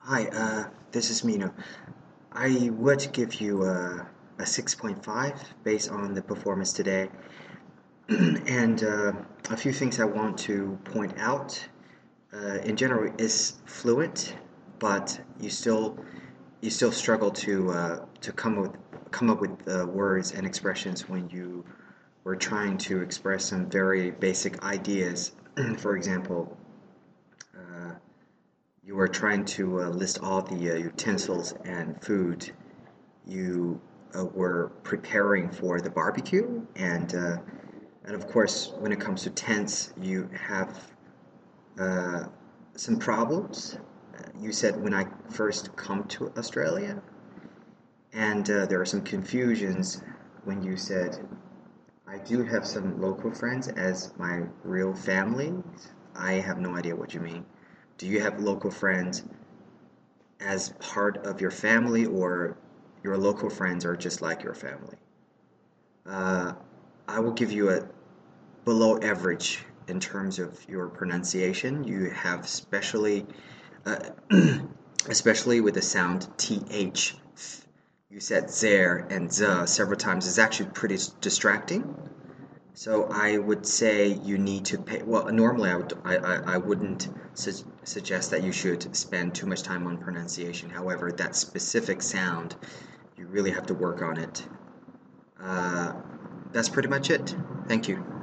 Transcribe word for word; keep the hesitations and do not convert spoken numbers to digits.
Hi, uh, this is Mino. I would give you a, a six point five based on the performance today. And uh, a few things I want to point out. Uh, in general, is fluent, but you still you still struggle to uh, to come with come up with uh, words and expressions when you were trying to express some very basic ideas. For example, uh, you were trying to uh, list all the uh, utensils and food you uh, were preparing for the barbecue, and uh, and of course, when it comes to tents, you have uh, some problems. Uh, You said when I first come to Australia, and uh, there are some confusions when you said I do have some local friends as my real family. I have no idea what you mean. Do you have local friends as part of your family, or your local friends are just like your family? Uh, I will give you a below average in terms of your pronunciation. You have especially, uh, especially with the sound th. You said there and the several times. It's actually pretty distracting. So I would say you need to pay. Well, normally I would I, I, I wouldn't su- suggest that you should spend too much time on pronunciation. However, that specific sound, you really have to work on it. Uh, that's pretty much it. Thank you.